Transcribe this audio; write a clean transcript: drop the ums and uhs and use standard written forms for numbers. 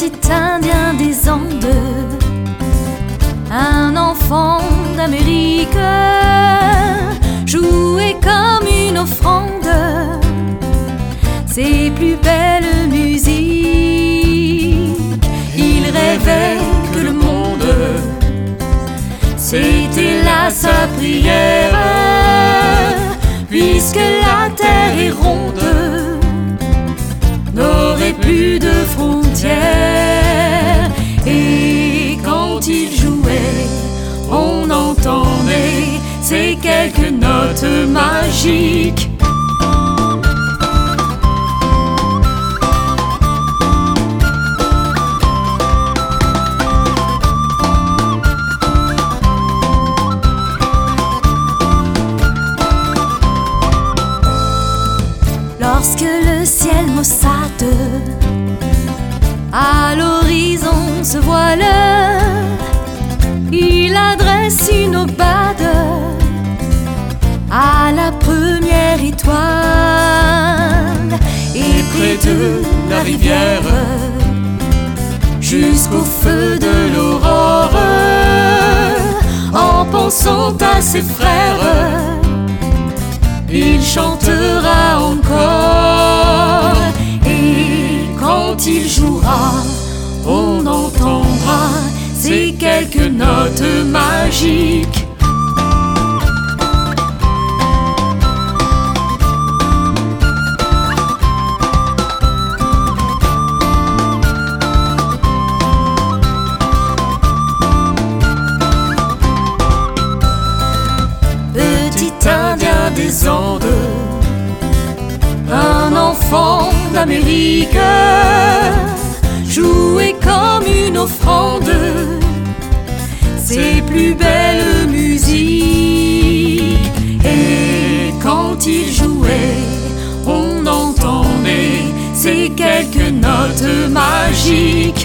Petit Indien des Andes, un enfant d'Amérique, jouait comme une offrande ses plus belles musiques. Il rêvait que le monde, c'était là sa prière, puisque la terre est ronde, n'aurait plus de frontières. Et quand il jouait, on entendait ces quelques notes magiques. Lorsque le ciel maussade à l'horizon se voile, il adresse une aubade à la première étoile. Et près de la rivière, jusqu'au feu de l'aurore, en pensant à ses frères, il chantera encore. Et quand il jouera, on entendra ces quelques notes magiques. Petit Indien des Andes, un enfant d'Amérique, jouait comme une offrande ses plus belles musiques. Et quand il jouait, on entendait ces quelques notes magiques.